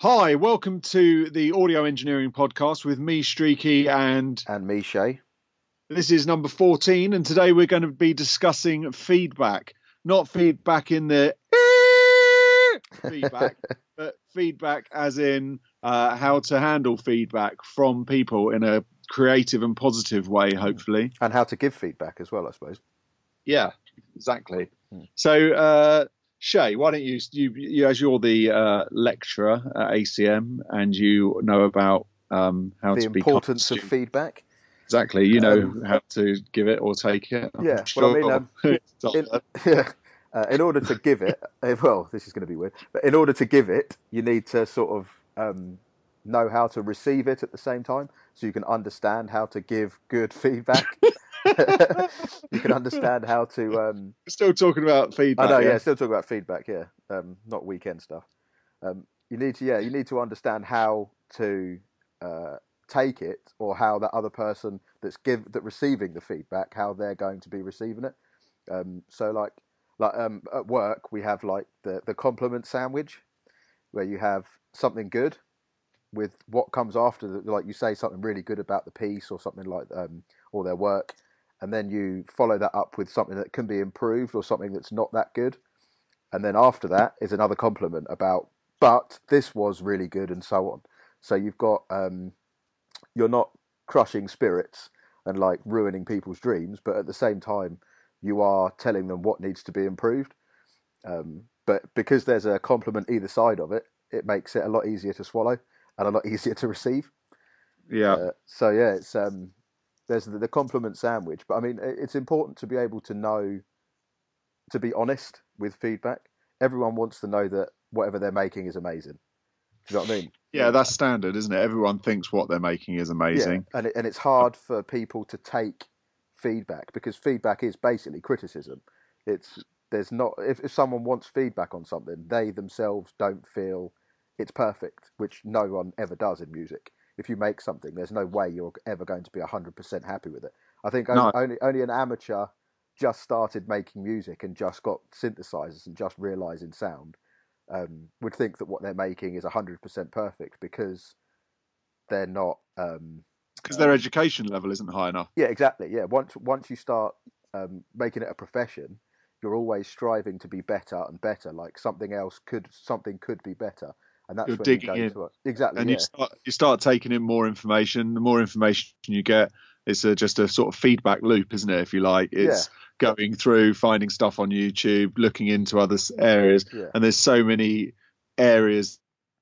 Hi, welcome to the Audio Engineering Podcast with me, Streaky, and me, Shay. this is number 14. And today we're going to be discussing feedback, not feedback in the feedback, but feedback as in how to handle feedback from people in a creative and positive way, hopefully. And how to give feedback as well, I suppose. Yeah, exactly. So, Shay, why don't you as you're the lecturer at ACM and you know about how the to be importance of feedback. Exactly, you know how to give it or take it. Yeah, Sure. well, I mean, in order to give it, well, this is going to be weird, but in order to give it, you need to sort of know how to receive it at the same time, so you can understand how to give good feedback. You can understand how to. Still talking about feedback. I know, yeah, still talking about feedback. Yeah, not weekend stuff. You need to understand how to take it, or how that other person that receiving the feedback, how they're going to be receiving it. So at work we have like the compliment sandwich, where you have something good with what comes after like you say something really good about the piece or something like or their work, and then you follow that up with something that can be improved or something that's not that good, and then after that is another compliment about, but this was really good, and so on. So you've got you're not crushing spirits and like ruining people's dreams, but at the same time you are telling them what needs to be improved. But because there's a compliment either side of it, it makes it a lot easier to swallow and a lot easier to receive. yeah, So yeah, it's there's the compliment sandwich, but I mean it's important to be able to know, to be honest with feedback. Everyone wants to know that whatever they're making is amazing. Do you know what I mean? yeah. That's standard, isn't it? Everyone thinks what they're making is Yeah, amazing. and it's hard for people to take feedback, because feedback is basically criticism. It's there's not if someone wants feedback on something, they themselves don't feel it's perfect, which no one ever does in music. If you make something, there's no way you're ever going to be 100% happy with it. I think No, only an amateur just started making music and just got synthesizers and just realizing sound would think that what they're making is 100% perfect, because they're not. because their education level isn't high enough. Yeah, exactly. Yeah, once you start making it a profession, you're always striving to be better and better. Like something could be better, and You're that's when you digging go in, to it. Exactly. and you Yeah, start taking in more information. The more information you get, it's just a sort of feedback loop, isn't it? If you like, yeah, it's going through, finding stuff on YouTube, looking into other areas, yeah. and there's so many areas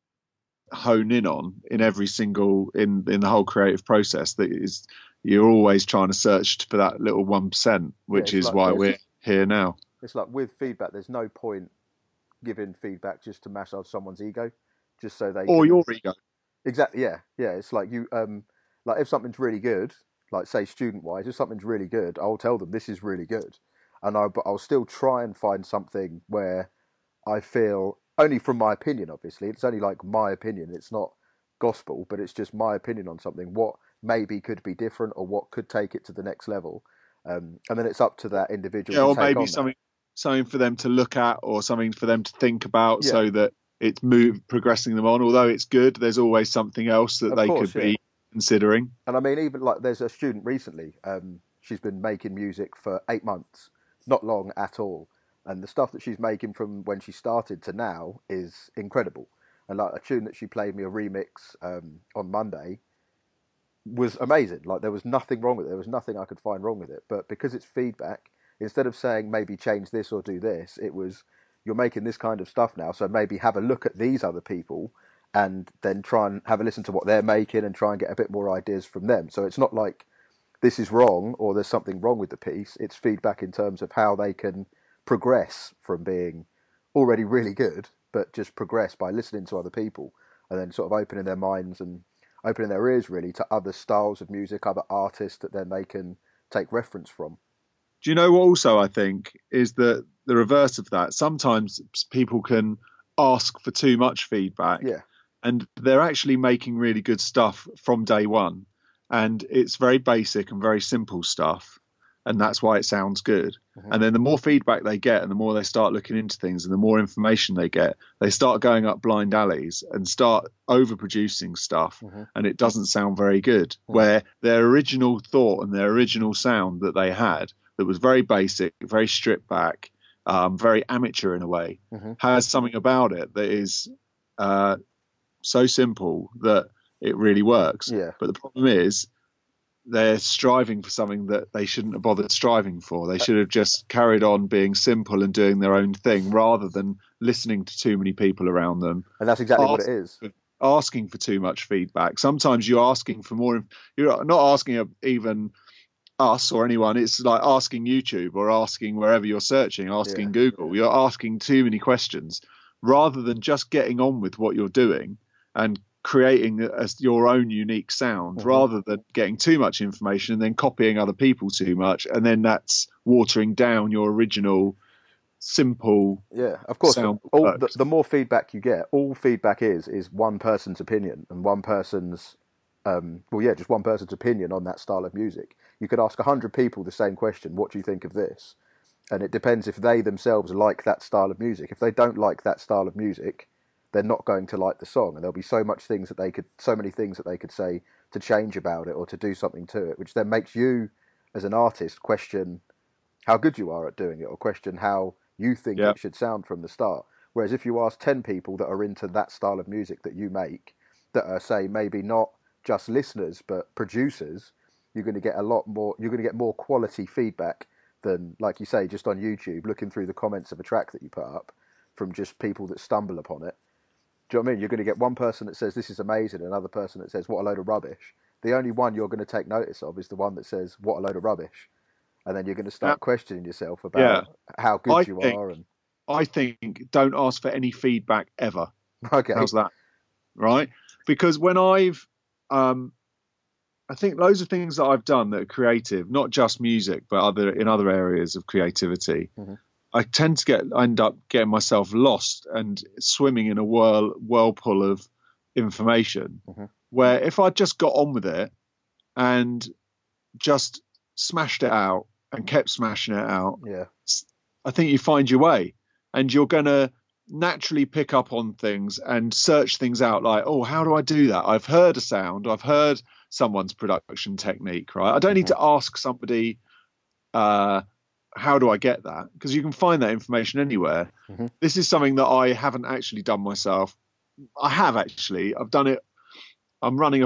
hone in on in every single in the whole creative process that is you're always trying to search for that little 1%, Yeah, which is why we're here now. it's like with feedback, there's no point giving feedback just to massage someone's ego, just so they Or can. your ego. Exactly. Yeah, yeah. It's like you like if something's really good, like say student wise, if something's really good, I'll tell them this is really good, but I'll still try and find something where I feel, only from my opinion, obviously, it's only like my opinion. It's not gospel, but it's just my opinion on something. What maybe could be different, or what could take it to the next level, and then it's up to that individual Yeah, to or take maybe on that. something for them to look at, or something for them to think about, Yeah, so that it's progressing them on. Although it's good, there's always something else that of they course, could yeah. be considering. And I mean, even like there's a student recently. She's been making music for 8 months, not long at all, and the stuff that she's making from when she started to now is incredible. And like a tune that she played me a remix on Monday was amazing. Like there was nothing wrong with it. There was nothing I could find wrong with it. But because it's feedback, instead of saying maybe change this or do this, it was, you're making this kind of stuff now, so maybe have a look at these other people and then try and have a listen to what they're making and try and get a bit more ideas from them. So it's not like this is wrong or there's something wrong with the piece. It's feedback in terms of how they can progress from being already really good, but just progress by listening to other people and then sort of opening their minds and opening their ears really to other styles of music, other artists that then they can take reference from. Do you know what also I think is that the reverse of that? Sometimes people can ask for too much feedback, Yeah, and they're actually making really good stuff from day one. And it's very basic and very simple stuff. and that's why it sounds good. Mhm. And then the more feedback they get and the more they start looking into things and the more information they get, they start going up blind alleys and start overproducing stuff, Mhm. and it doesn't sound very good. Mhm. Where their original thought and their original sound that they had, that was very basic, very stripped back, very amateur in a way, Mhm. has something about it that is so simple that it really works. Yeah. But the problem is they're striving for something that they shouldn't have bothered striving for. They should have just carried on being simple and doing their own thing rather than listening to too many people around them. And that's exactly what it is. Asking for too much feedback. Sometimes you're asking for more. You're not asking even us or anyone. It's like asking YouTube or asking wherever you're searching, asking Yeah. Google. You're asking too many questions rather than just getting on with what you're doing and creating your own unique sound, Mhm. rather than getting too much information and then copying other people too much, and then that's watering down your original simple Yeah, of course. sound All works. the more feedback you get, all feedback is one person's opinion and one person's, well, yeah, just one person's opinion on that style of music. You could ask 100 people the same question: "What do you think of this?" And it depends if they themselves like that style of music. If they don't like that style of music, they're not going to like the song, and there'll be so many things that they could say to change about it or to do something to it, which then makes you, as an artist, question how good you are at doing it, or question how you think Yeah. it should sound from the start. Whereas if you ask 10 people that are into that style of music that you make, that are, say, maybe not just listeners but producers, you're going to get more quality feedback than, like you say, just on YouTube, looking through the comments of a track that you put up from just people that stumble upon it. Do you know what I mean? You're going to get one person that says this is amazing, and another person that says what a load of rubbish. The only one you're going to take notice of is the one that says what a load of rubbish, and then you're going to Uh, start questioning yourself yeah. about how good I you think are. And I think don't ask for any feedback ever. okay, How's that? Right? Because when um, I think loads of things that I've done that are creative, not just music, but in other areas of creativity, mm-hmm. end up getting myself lost and swimming in a whirlpool of information. Mm-hmm. Where if I just got on with it and just smashed it out and kept smashing it out, Yeah, I think you find your way, and you're going to naturally pick up on things and search things out like, oh, how do I do that? I've heard a sound, I've heard someone's production technique, right? I don't need mm-hmm. to ask somebody, uh, how do I get that? Because you can find that information anywhere. Mm-hmm. This is something that I haven't actually done myself. I have actually. I've done it. I'm running a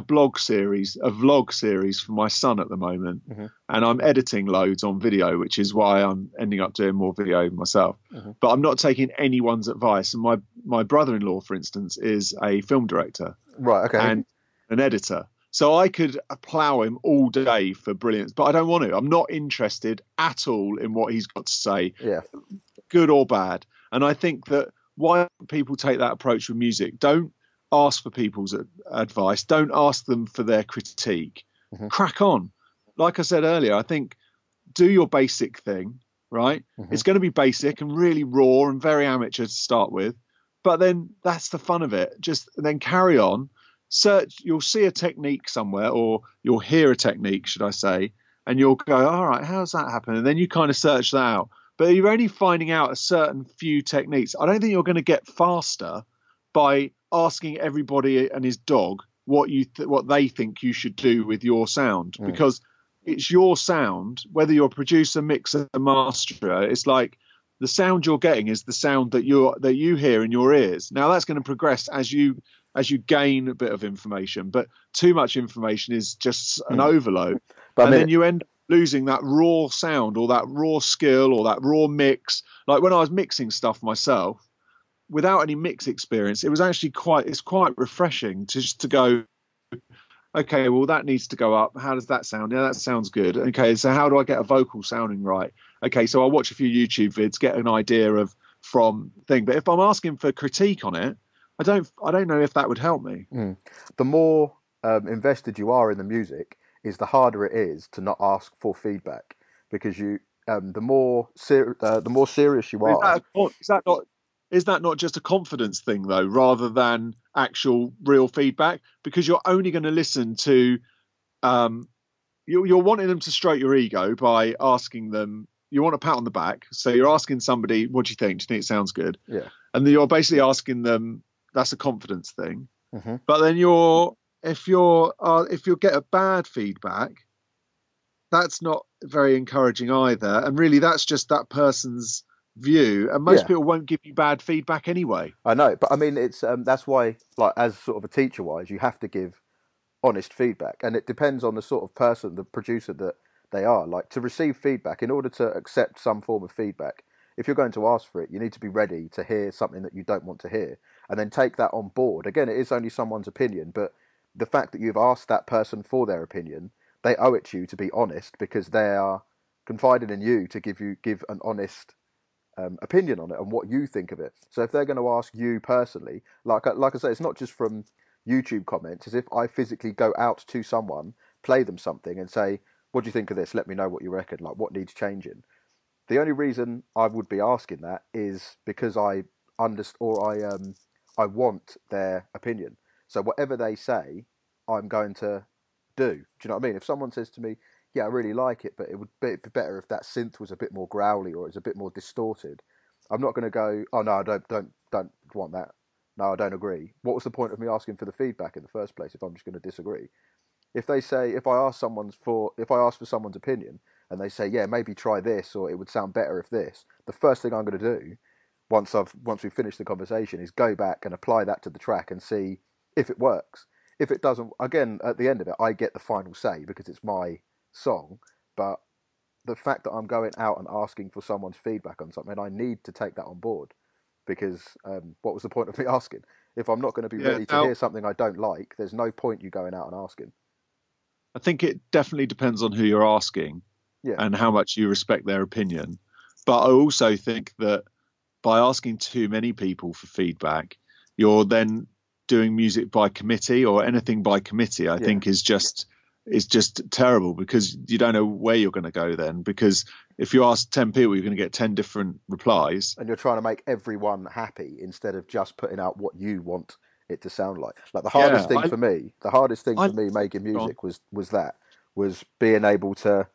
vlog series for my son at the moment, Mm-hmm. and I'm editing loads on video, which is why I'm ending up doing more video myself. Mm-hmm. But I'm not taking anyone's advice. And my brother-in-law, for instance, is a film director Right, okay, and an editor. So I could plow him all day for brilliance, but I don't want to. I'm not interested at all in what he's got to say, yeah, good or bad. And I think that why people take that approach with music, don't ask for people's advice, don't ask them for their critique. mm-hmm. Crack on. Like I said earlier, I think do your basic thing, right? Mm-hmm. It's going to be basic and really raw and very amateur to start with, but then that's the fun of it. Just then carry on, search, you'll see a technique somewhere, or you'll hear a technique, should I say, and you'll go, all right, how's that happen? And then you kind of search that out. But you're only finding out a certain few techniques. I don't think you're going to get faster by asking everybody and his dog what they think you should do with your sound, Mm. because it's your sound, whether you're a producer, mixer, masterer. It's like the sound you're getting is the sound that you hear in your ears. Now that's going to progress as you gain a bit of information, but too much information is just an overload, But I and mean, then you end up losing that raw sound or that raw skill or that raw mix. Like when I was mixing stuff myself without any mix experience, it was actually quite refreshing to just to go, okay, well that needs to go up. How does that sound? Yeah, that sounds good. Okay, so how do I get a vocal sounding right? Okay, so I'll watch a few YouTube vids, get an idea of from thing. But if I'm asking for critique on it, I don't know if that would help me. the more invested you are in the music, is the harder it is to not ask for feedback, because the more serious you Is are. that not just a confidence thing though, rather than actual real feedback? Because you're only going to listen to um, you're wanting them to stroke your ego by asking them. You want a pat on the back, so you're asking somebody, "What do you think? Do you think it sounds good?" Yeah. And then you're basically asking them. That's a confidence thing. Hmm. But then if you get a bad feedback, that's not very encouraging either. And really, that's just that person's view. And most Yeah. people won't give you bad feedback anyway. I know, but I mean, it's that's why, like, as sort of a teacher wise, you have to give honest feedback, and it depends on the sort of person, the producer that they are. Like, to receive feedback, in order to accept some form of feedback, if you're going to ask for it, you need to be ready to hear something that you don't want to hear, and then take that on board. Again, it is only someone's opinion, but the fact that you've asked that person for their opinion, they owe it to you to be honest, because they are confiding in you to give an honest opinion on it and what you think of it. So if they're going to ask you personally, like I say, it's not just from YouTube comments. As if I physically go out to someone, play them something, and say, "What do you think of this? Let me know what you reckon. Like, what needs changing." The only reason I would be asking that is because I understand, or I want their opinion. So whatever they say, I'm going to do. Do you know what I mean? If someone says to me, "Yeah, I really like it, but it would be better if that synth was a bit more growly or it's a bit more distorted," I'm not going to go, "Oh no, I don't want that. No, I don't agree." What was the point of me asking for the feedback in the first place if I'm just going to disagree? If they say, if I ask for someone's opinion and they say, "Yeah, maybe try this," or "It would sound better if this," the first thing I'm going to do once we finish the conversation is go back and apply that to the track and see if it works. If it doesn't, again, at the end of it, I get the final say because it's my song. But the fact that I'm going out and asking for someone's feedback on something, I need to take that on board, because what was the point of me asking? If I'm not going to be Yeah. ready to Now, hear something I don't like, there's no point you going out and asking. I think it definitely depends on who you're asking Yeah, and how much you respect their opinion. But I also think that by asking too many people for feedback, you're then doing music by committee, or anything by committee. I yeah. think is just terrible, because you don't know where you're going to go then. Because if you ask 10 people, you're going to get 10 different replies. And you're trying to make everyone happy instead of just putting out what you want it to sound like. Like, Yeah, the hardest thing I for me making go on. music was being able to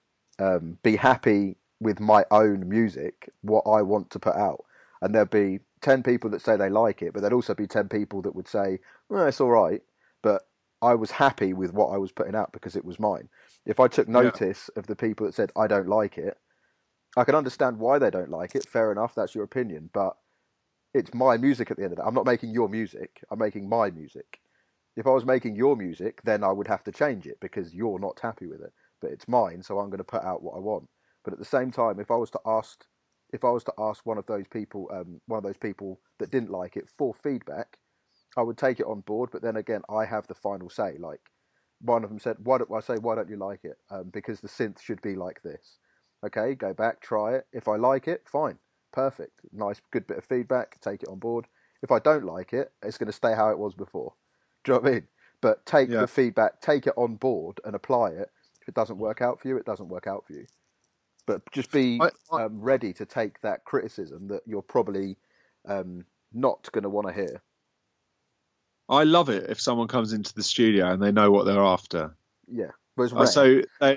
be happy with my own music, what I want to put out. And there'd be 10 people that say they like it, but there'd also be 10 people that would say, "Well, it's all right." But I was happy with what I was putting out because it was mine. If I took Yeah, notice of the people that said, "I don't like it," I can understand why they don't like it. Fair enough, that's your opinion. But it's my music at the end of it. I'm not making your music, I'm making my music. If I was making your music, then I would have to change it because you're not happy with it. But it's mine, so I'm going to put out what I want. But at the same time, if I was to ask one of those people that didn't like it for feedback, I would take it on board. But then again, I have the final say. Like, one of them said, "Why don't I say why don't you like it? Because the synth should be like this." Okay, go back, try it. If I like it, fine, perfect, nice, good bit of feedback. Take it on board. If I don't like it, it's going to stay how it was before. Do you know what I mean? But take yeah. the feedback, take it on board, and apply it. If it doesn't work out for you, it doesn't work out for you. But just be I ready to take that criticism that you're probably not going to want to hear. I love it if someone comes into the studio and they know what they're after. Yeah, but it's Uh, rare. so they,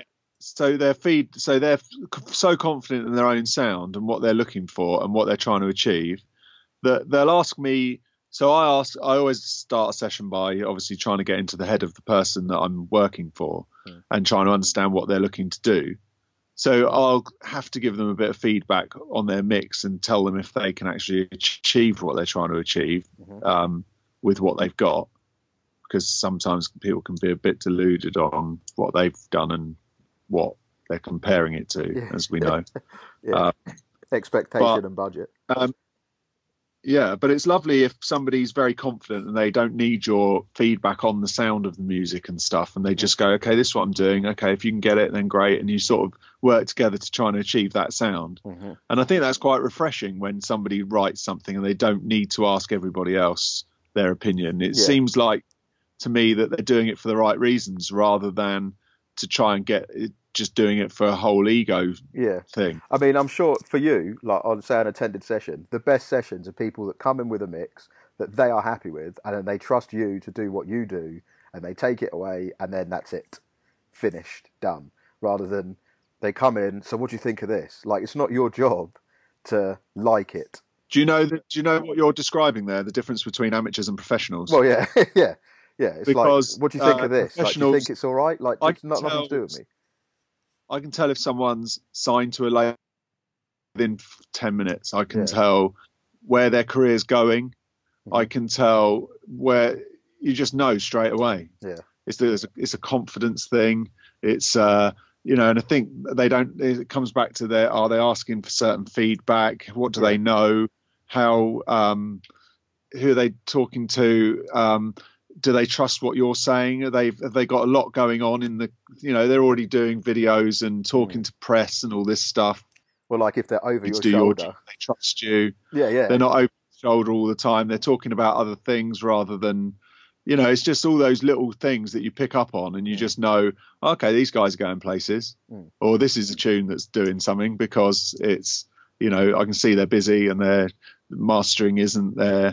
so they're so confident in their own sound and what they're looking for and what they're trying to achieve, that they'll ask me. So I always start a session by obviously trying to get into the head of the person that I'm working for Mm. and trying to understand what they're looking to do. So I'll have to give them a bit of feedback on their mix and tell them if they can actually achieve what they're trying to achieve, Hmm. um, with what they've got, because sometimes people can be a bit deluded on what they've done and what they're comparing it to, Yeah, as we know. yeah. Uh, but Expectation and budget. um, yeah, but it's lovely if somebody's very confident and they don't need your feedback on the sound of the music and stuff, and they Hmm. just go, "Okay, this is what I'm doing. Okay, if you can get it, then great." And you sort of work together to try and achieve that sound. Hmm. And I think that's quite refreshing when somebody writes something and they don't need to ask everybody else their opinion. It Yeah, seems like to me that they're doing it for the right reasons rather than to try and get it, just doing it for a whole ego yeah. thing. I mean, I'm sure for you, like on say an attended session, the best sessions are people that come in with a mix that they are happy with, and then they trust you to do what you do, and they take it away, and then that's it. finished, done, rather than they come in. So what do you think of this? Like, it's not your job to like it. Do you know that? Do you know what you're describing there? The difference between amateurs and professionals? Well, yeah, yeah, yeah. It's like, Because what do you think of this? Like, do you think professionals, it's all right? Like, I it's can not nothing to tell. do with me. I can tell if someone's signed to a label within 10 minutes. I can Yeah, tell where their career's going. I hmm can tell where you just know straight away. yeah, It's a confidence thing. It's and I think they don't. It comes back to their are they asking for certain feedback? What do yeah, they know? How who are they talking to? Do they trust what you're saying? Have they got a lot going on in the? They're already doing videos and mm. talking to press and all this stuff. Well, like if they're over You to your do your job. shoulder. They trust you. Yeah, They're yeah, not over the shoulder all the time. They're talking about other things rather than, it's just all those little things that you pick up on and you mm, just know, okay, these guys are going places, mm, or this is a tune that's doing something because it's, I can see they're busy and their mastering isn't their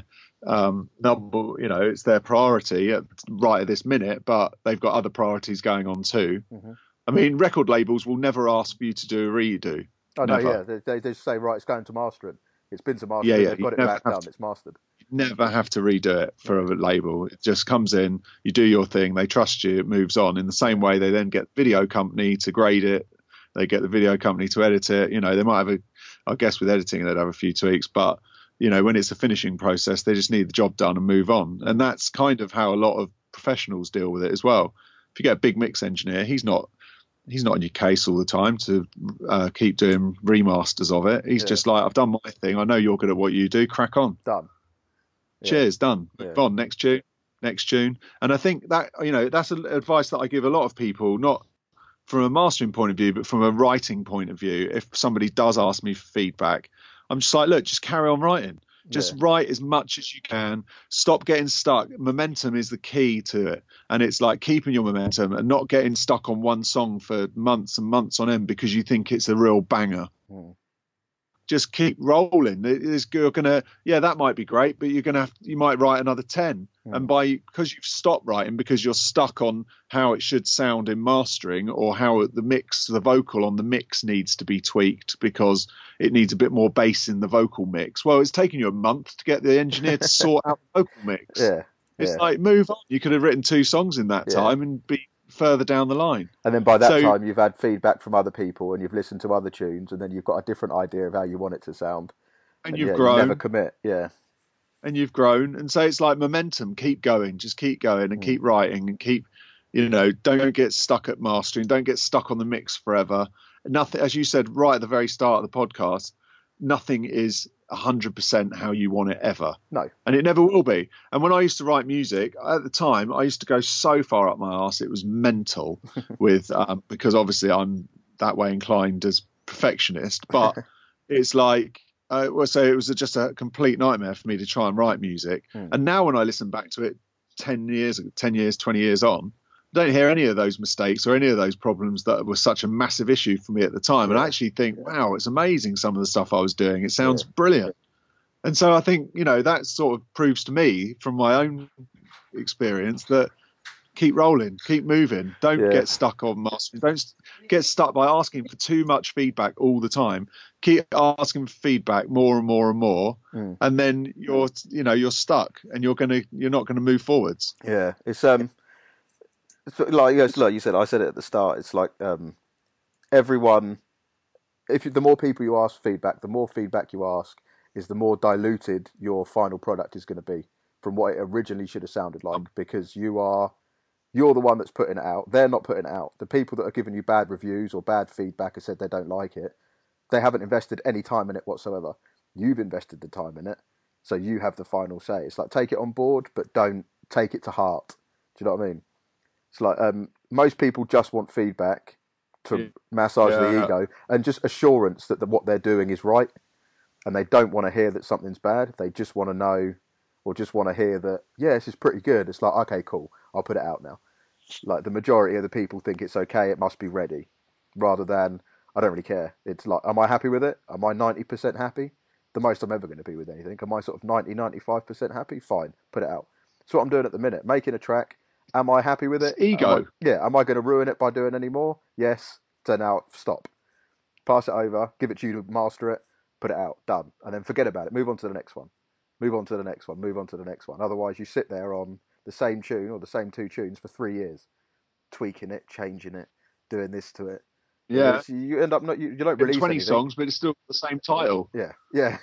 number, it's their priority right at this minute, but they've got other priorities going on too. hmm I mean, record labels will never ask for you to do a redo. Oh no, Never. yeah, they just say right, it's going to mastering. It's been to Yeah, mastering. yeah. They've got it back done. It's mastered. Never have to redo it for Yeah, a label. It just comes in, you do your thing, they trust you, it moves on. In the same yeah, way, they then get the video company to grade it, they get the video company to edit it. They might have I guess with editing, they'd have a few tweaks, but when it's a finishing process, they just need the job done and move on. And mm, that's kind of how a lot of professionals deal with it as well. If you get a big mix engineer, he's not in your case all the time to keep doing remasters of it. He's yeah, just like, I've done my thing. I know you're good at what you do. Crack on. done. Yeah, Cheers, done. yeah, Move on. Next tune. And I think that that's advice that I give a lot of people, not from a mastering point of view, but from a writing point of view. If somebody does ask me for feedback, I'm just like, look, just carry on writing. yeah, Just write as much as you can. Stop getting stuck. Momentum is the key to it. And it's like keeping your momentum and not getting stuck on one song for months and months on end because you think it's a real banger. mm, Just keep rolling. You're gonna, yeah, that might be great, but you might write another 10. And mm, because you've stopped writing because you're stuck on how it should sound in mastering or how the vocal on the mix needs to be tweaked because it needs a bit more bass in the vocal mix. Well, it's taken you a month to get the engineer to sort out the vocal mix. yeah, It's yeah, like, move on. You could have written 2 songs in that yeah. time and be further down the line. And then by that So, time, you've had feedback from other people, and you've listened to other tunes, and then you've got a different idea of how you want it to sound. and And you've yeah, you never grown. commit. Yeah, And so it's like momentum. Keep going, just keep going and mm, keep writing and keep, don't get stuck at mastering, don't get stuck on the mix forever. Nothing, as you said right at the very start of the podcast, nothing is 100% how you want it ever, no, and it never will be. And when I used to write music at the time, I used to go so far up my arse it was mental with because obviously I'm that way inclined as perfectionist, but it's like so it was just a complete nightmare for me to try and write music. mm, And now when I listen back to it 10 years 20 years on, I don't hear any of those mistakes or any of those problems that were such a massive issue for me at the time, and I yeah, actually think, wow, it's amazing some of the stuff I was doing. It yeah, sounds brilliant. And so I think that sort of proves to me from my own experience that keep rolling, keep moving. Don't yeah, get stuck on mastering. Don't get stuck by asking for too much feedback all the time. Keep asking for feedback more and more and more, mm, and then you're stuck, and you're not gonna move forwards. yeah. It's like yes, like you said. I said it at the start. It's like everyone. The more people you ask for feedback, the more feedback you ask, is the more diluted your final product is going to be from what it originally should have sounded like. Because you're the one that's putting it out. They're not putting it out. The people that are giving you bad reviews or bad feedback and said they don't like it, they haven't invested any time in it whatsoever. You've invested the time in it, so you have the final say. It's like take it on board, but don't take it to heart. Do you know what I mean? It's like most people just want feedback to massage the Yeah, ego and just assurance that what they're doing is right, and they don't want to hear that something's bad. They just want to know, or just want to hear that this is pretty good. It's like, okay, cool, I'll put it out now. Like the majority of the people think it's okay, it must be ready, rather than I don't really care. It's like, am I happy with it? Am I 90% happy? The most I'm ever going to be with anything. Am I sort of 90, 95% happy? Fine, put it out. That's what I'm doing at the minute, making a track, Am I happy with it? It's ego. Am I going to ruin it by doing any more? Yes. So now stop. Pass it over. Give it to you to master it. Put it out. Done. And then forget about it. Move on to the next one. Move on to the next one. Move on to the next one. Otherwise, you sit there on the same tune or the same 2 tunes for 3 years, tweaking it, changing it, doing this to it. Yeah. You end up not. You don't release 20 anything. songs, but it's still the same title. Yeah. Yeah.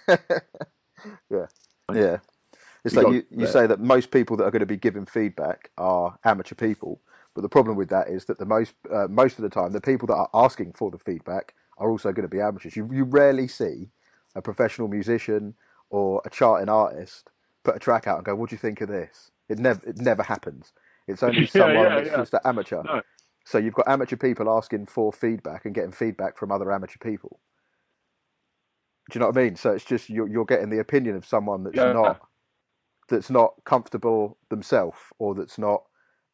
Yeah. It's like you say that most people that are going to be giving feedback are amateur people, but the problem with that is that the most of the time the people that are asking for the feedback are also going to be amateurs. You rarely see a professional musician or a charting artist put a track out and go, "What do you think of this?" It never happens. It's only someone that's just an amateur. No. So you've got amateur people asking for feedback and getting feedback from other amateur people. Do you know what I mean? So it's just you're getting the opinion of someone that's not comfortable themselves, or that's not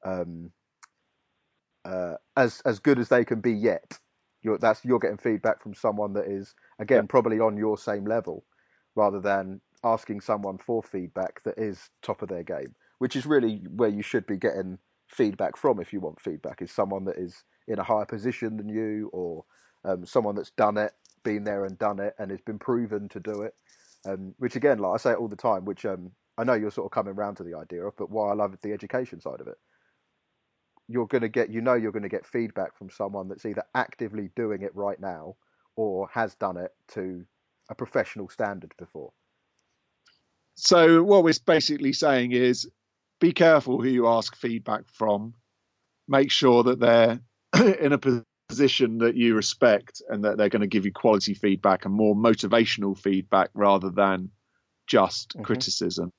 as good as they can be yet. You're getting feedback from someone that is probably on your same level, rather than asking someone for feedback that is top of their game, which is really where you should be getting feedback from. If you want feedback, is someone that is in a higher position than you, or someone that's done it, been there and done it, and has been proven to do it. Which again, like I say it all the time, which I know you're sort of coming round to the idea of, but why I love the education side of it. You're going to get feedback from someone that's either actively doing it right now or has done it to a professional standard before. So what we're basically saying is, be careful who you ask feedback from. Make sure that they're in a position that you respect, and that they're going to give you quality feedback and more motivational feedback rather than just criticism.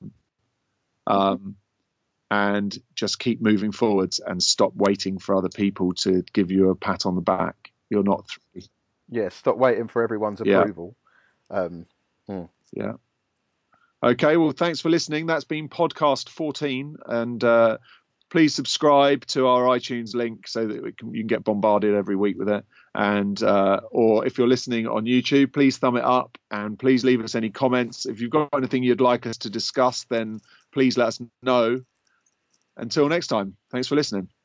And just keep moving forwards and stop waiting for other people to give you a pat on the back. You're not through. Yeah, stop waiting for everyone's approval. Yeah. Okay, well, thanks for listening. That's been podcast 14. And please subscribe to our iTunes link so that you can get bombarded every week with it. And or if you're listening on YouTube, please thumb it up, and please leave us any comments. If you've got anything you'd like us to discuss, then please let us know. Until next time, thanks for listening.